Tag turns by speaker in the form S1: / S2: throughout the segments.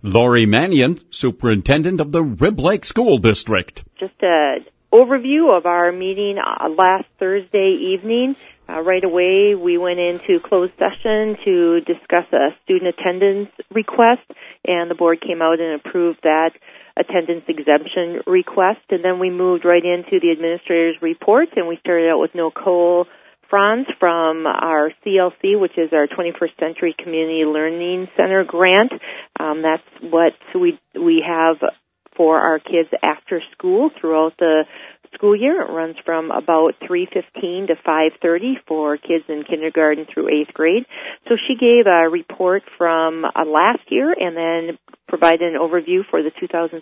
S1: Lori Mannion, Superintendent of the Rib Lake School District.
S2: Just an overview of our meeting last Thursday evening. Right away, we went into closed session to discuss a student attendance request, and the board came out and approved that attendance exemption request. And then we moved right into the administrator's report, and we started out with Nicole Franz from our CLC, which is our 21st Century Community Learning Center grant. That's what we have for our kids after school throughout the school year. It runs from about 3:15 to 5:30 for kids in kindergarten through 8th grade. So she gave a report from last year and then provided an overview for the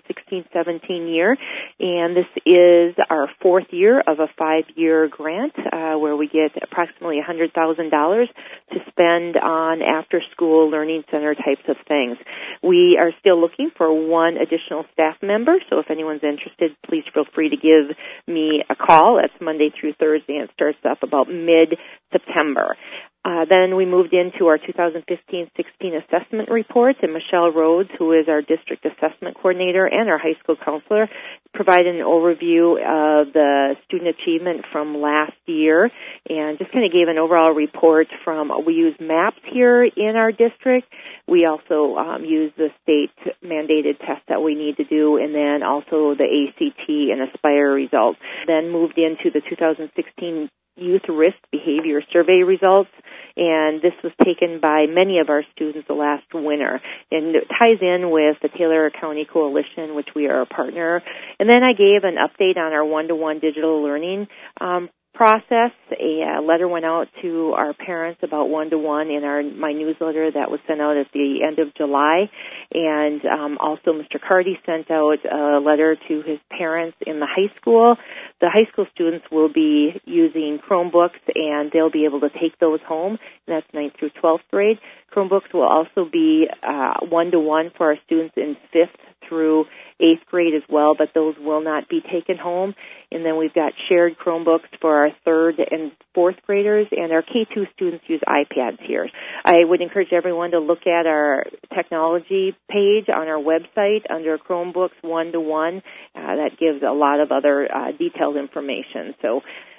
S2: 2016-17 year. And this is our fourth year of a 5-year grant where we get approximately $100,000 to spend on after-school learning center types of things. We are still looking for one additional staff member, so if anyone's interested, please feel free to give me a call. It's Monday through Thursday, and it starts up about mid-September. Then we moved into our 2015-16 assessment report, and Michelle Rhodes, who is our district assessment coordinator and our high school counselor, provided an overview of the student achievement from last year and just kind of gave an overall report from, we use MAPS here in our district. We also use the state-mandated test that we need to do, and then also the ACT and Aspire results. Then moved into the 2016 Youth Risk Behavior Survey results, and this was taken by many of our students the last winter. And it ties in with the Taylor County Coalition, which we are a partner. And then I gave an update on our one-to-one digital learning process. A letter went out to our parents about one-to-one in my newsletter that was sent out at the end of July. And also Mr. Carty sent out a letter to his parents in the high school. The high school students will be using Chromebooks, and they'll be able to take those home, and that's 9th through 12th grade. Chromebooks will also be one-to-one for our students in 5th through 8th grade as well, but those will not be taken home. And then we've got shared Chromebooks for our 3rd and 4th graders, and our K2 students use iPads here. I would encourage everyone to look at our technology page on our website under Chromebooks one-to-one. That gives a lot of other detailed information. So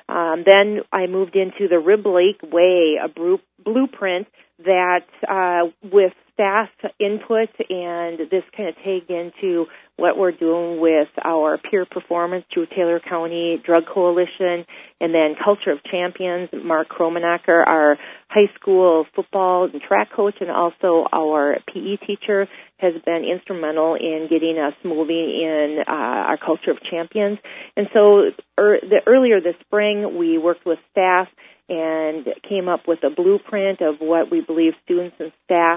S2: then I moved into the Rib Lake Way, a blueprint that with staff input, and this kind of tagged into what we're doing with our peer performance through Taylor County Drug Coalition, and then Culture of Champions. Mark Kromenacker, our high school football and track coach, and also our PE teacher, has been instrumental in getting us moving in our Culture of Champions. And so earlier this spring, we worked with staff and came up with a blueprint of what we believe students and staff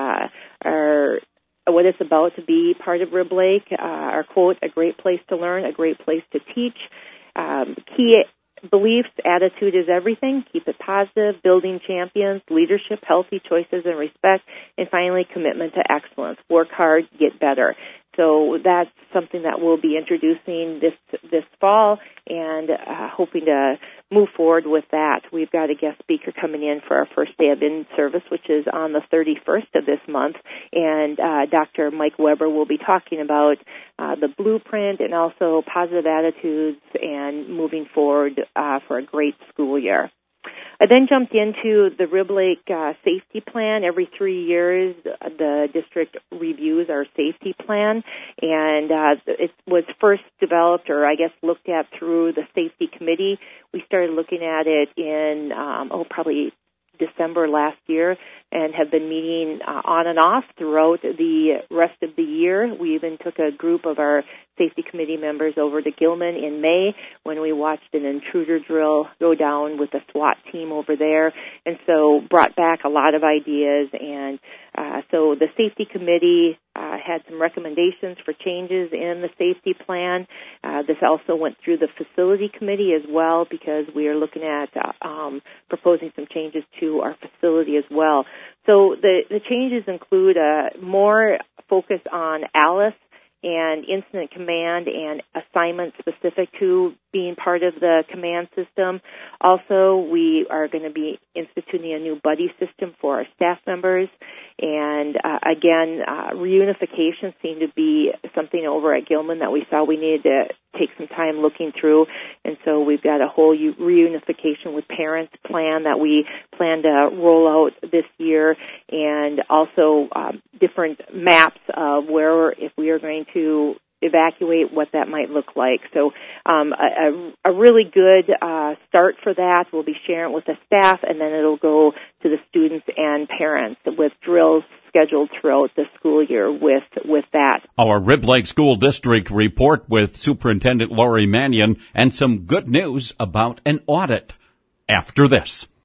S2: are, what it's about to be part of Rib Lake. Our quote, "A great place to learn, a great place to teach." Key beliefs: attitude is everything. Keep it positive. Building champions. Leadership, healthy choices and respect. And finally, commitment to excellence. Work hard, get better. So that's something that we'll be introducing this fall, and hoping to move forward with that. We've got a guest speaker coming in for our first day of in-service, which is on the 31st of this month, and Dr. Mike Weber will be talking about the blueprint and also positive attitudes and moving forward for a great school year. I then jumped into the Rib Lake safety plan. Every 3 years, the district reviews our safety plan, and it was first developed, or I guess looked at, through the safety committee. We started looking at it in, probably December last year, and have been meeting on and off throughout the rest of the year. We even took a group of our safety committee members over to Gilman in May when we watched an intruder drill go down with a SWAT team over there, and so brought back a lot of ideas. And so the safety committee had some recommendations for changes in the safety plan. This also went through the facility committee as well, because we are looking at proposing some changes to our facility as well. So the changes include more focus on ALICE and incident command and assignments specific to being part of the command system. Also, we are going to be instituting a new buddy system for our staff members. And again, reunification seemed to be something over at Gilman that we saw we needed to take some time looking through. And so we've got a whole reunification with parents plan that we plan to roll out this year, and also different maps of where, if we are going to evacuate, what that might look like. So a really good start for that. We'll be sharing it with the staff, and then it'll go to the students and parents with drills scheduled throughout the school year with that.
S1: Our Rib Lake School District report with Superintendent Lori Mannion, and some good news about an audit after this.